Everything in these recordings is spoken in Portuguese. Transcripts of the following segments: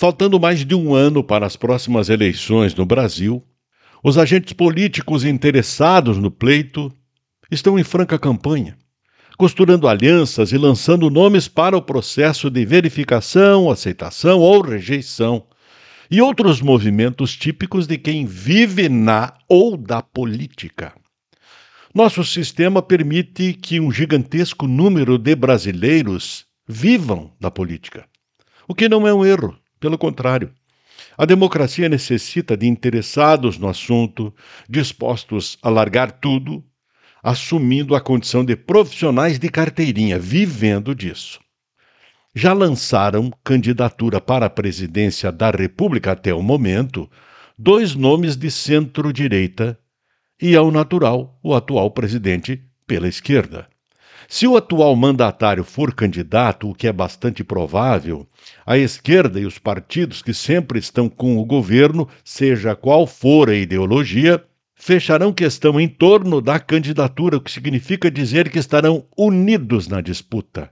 Faltando mais de um ano para as próximas eleições no Brasil, os agentes políticos interessados no pleito estão em franca campanha, costurando alianças e lançando nomes para o processo de verificação, aceitação ou rejeição, e outros movimentos típicos de quem vive na ou da política. Nosso sistema permite que um gigantesco número de brasileiros vivam da política, o que não é um erro, pelo contrário. A democracia necessita de interessados no assunto, dispostos a largar tudo, assumindo a condição de profissionais de carteirinha, vivendo disso. Já lançaram candidatura para a presidência da República até o momento 2 nomes de centro-direita e, ao natural, o atual presidente pela esquerda. Se o atual mandatário for candidato, o que é bastante provável, a esquerda e os partidos que sempre estão com o governo, seja qual for a ideologia, fecharão questão em torno da candidatura, o que significa dizer que estarão unidos na disputa.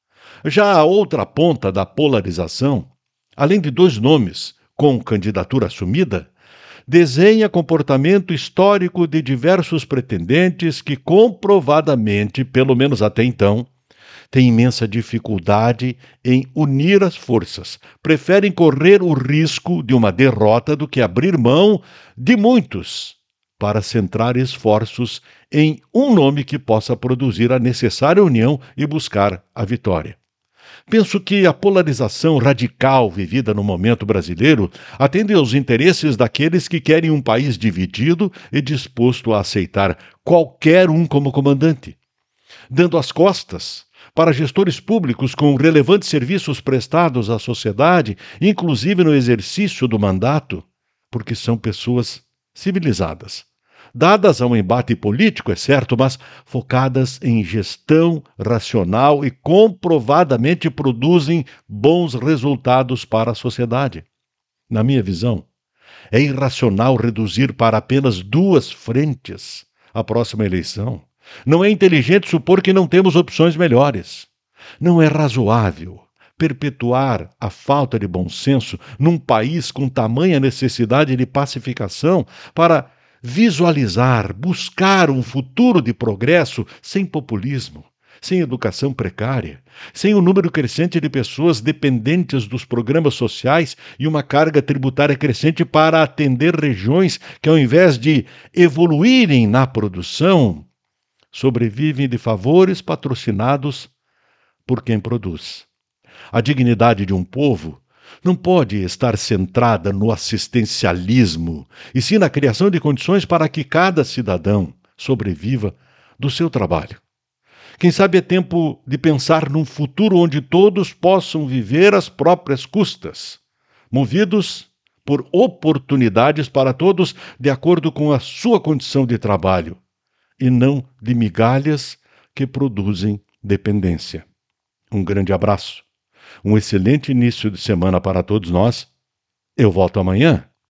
Já a outra ponta da polarização, além de 2 nomes com candidatura assumida, desenha comportamento histórico de diversos pretendentes que comprovadamente, pelo menos até então, têm imensa dificuldade em unir as forças. Preferem correr o risco de uma derrota do que abrir mão de muitos para centrar esforços em um nome que possa produzir a necessária união e buscar a vitória. Penso que a polarização radical vivida no momento brasileiro atende aos interesses daqueles que querem um país dividido e disposto a aceitar qualquer um como comandante, dando as costas para gestores públicos com relevantes serviços prestados à sociedade, inclusive no exercício do mandato, porque são pessoas civilizadas, dadas a um embate político, é certo, mas focadas em gestão racional e comprovadamente produzem bons resultados para a sociedade. Na minha visão, é irracional reduzir para apenas 2 frentes a próxima eleição. Não é inteligente supor que não temos opções melhores. Não é razoável perpetuar a falta de bom senso num país com tamanha necessidade de pacificação para visualizar, buscar um futuro de progresso sem populismo, sem educação precária, sem um número crescente de pessoas dependentes dos programas sociais e uma carga tributária crescente para atender regiões que, ao invés de evoluírem na produção, sobrevivem de favores patrocinados por quem produz. A dignidade de um povo não pode estar centrada no assistencialismo, e sim na criação de condições para que cada cidadão sobreviva do seu trabalho. Quem sabe é tempo de pensar num futuro onde todos possam viver às próprias custas, movidos por oportunidades para todos de acordo com a sua condição de trabalho, e não de migalhas que produzem dependência. Um grande abraço. Um excelente início de semana para todos nós. Eu volto amanhã.